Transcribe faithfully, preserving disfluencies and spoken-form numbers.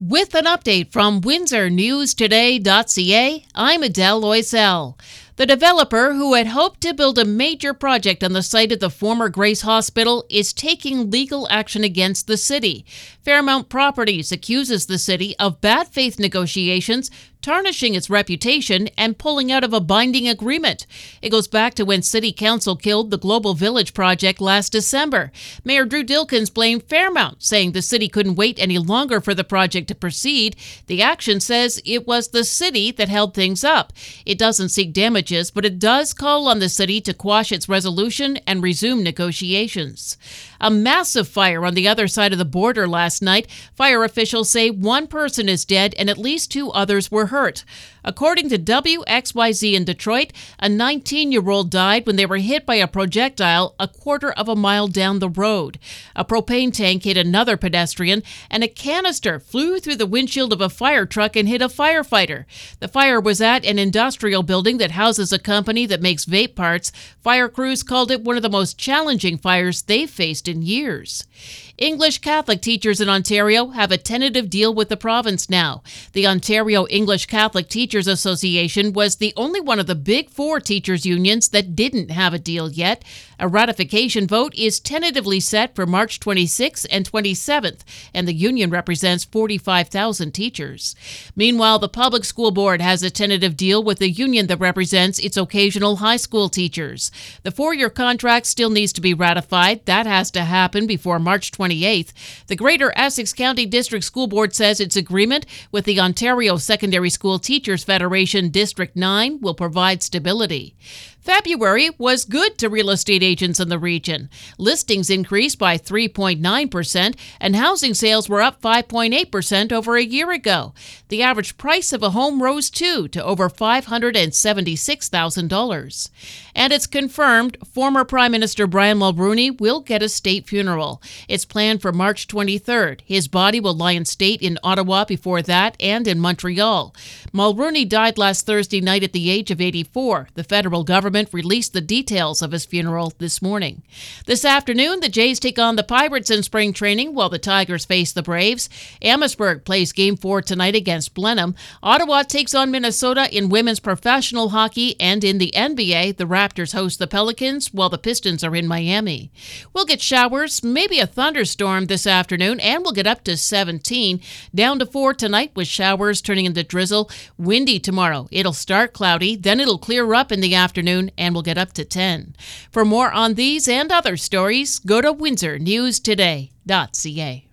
With an update from Windsor News Today dot C A, I'm Adele Loisel. The developer who had hoped to build a major project on the site of the former Grace Hospital is taking legal action against the city. Fairmount Properties accuses the city of bad faith negotiations, tarnishing its reputation, and pulling out of a binding agreement. It goes back to when City Council killed the Global Village project last December. Mayor Drew Dilkens blamed Fairmount, saying the city couldn't wait any longer for the project to proceed. The action says it was the city that held things up. It doesn't seek damages, but it does call on the city to quash its resolution and resume negotiations. A massive fire on the other side of the border last night. Fire officials say one person is dead and at least two others were hurt. According to W X Y Z in Detroit, a nineteen-year-old died when they were hit by a projectile a quarter of a mile down the road. A propane tank hit another pedestrian, and a canister flew through the windshield of a fire truck and hit a firefighter. The fire was at an industrial building that houses a company that makes vape parts. Fire crews called it one of the most challenging fires they've faced in years. English Catholic teachers in Ontario have a tentative deal with the province now. The Ontario English Catholic Teachers Association was the only one of the big four teachers' unions that didn't have a deal yet. A ratification vote is tentatively set for March twenty-sixth and twenty-seventh, and the union represents forty-five thousand teachers. Meanwhile, the Public School Board has a tentative deal with the union that represents its occasional high school teachers. The four-year contract still needs to be ratified. That has to happen before March twenty-eighth. The Greater Essex County District School Board says its agreement with the Ontario Secondary School Teachers Federation District nine will provide stability. February was good to real estate agents in the region. Listings increased by three point nine percent and housing sales were up five point eight percent over a year ago. The average price of a home rose too to over five hundred seventy-six thousand dollars. And it's confirmed former Prime Minister Brian Mulroney will get a state funeral. It's planned for March twenty-third. His body will lie in state in Ottawa before that and in Montreal. Mulroney died last Thursday night at the age of eighty-four. The federal government released the details of his funeral this morning. This afternoon, the Jays take on the Pirates in spring training while the Tigers face the Braves. Amherstburg plays Game four tonight against Blenheim. Ottawa takes on Minnesota in women's professional hockey, and in the N B A, the Raptors host the Pelicans while the Pistons are in Miami. We'll get showers, maybe a thunderstorm this afternoon, and we'll get up to seventeen. Down to four tonight with showers turning into drizzle. Windy tomorrow. It'll start cloudy, then it'll clear up in the afternoon, and we'll get up to ten. For more on these and other stories, go to Windsor News Today dot C A.